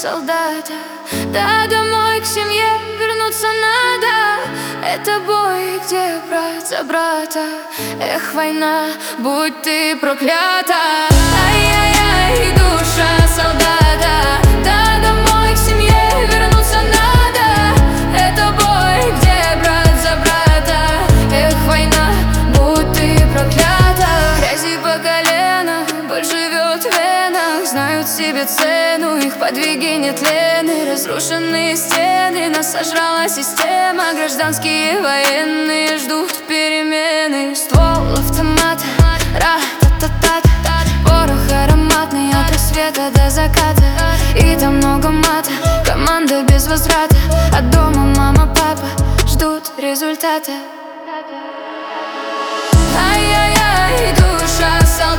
солдата. Да, домой к семье вернуться надо. Это бой, где брат за брата. Эх, война, будь ты проклята. Ай-яй-яй, душа солдата. Да, домой к семье вернуться надо. Это бой, где брат за брата. Эх, война, будь ты проклята. Грязи по колено, боль живет в венах. Знают себе цену, их подвиги нетленны. Разрушенные стены, нас сожрала система. Гражданские военные ждут перемены. Ствол автомата, ра-та-та-та-та. Порох ароматный от рассвета до заката. И там много мата, команда без возврата. От дома мама, папа ждут результата. Ай-яй-яй, душа солдата.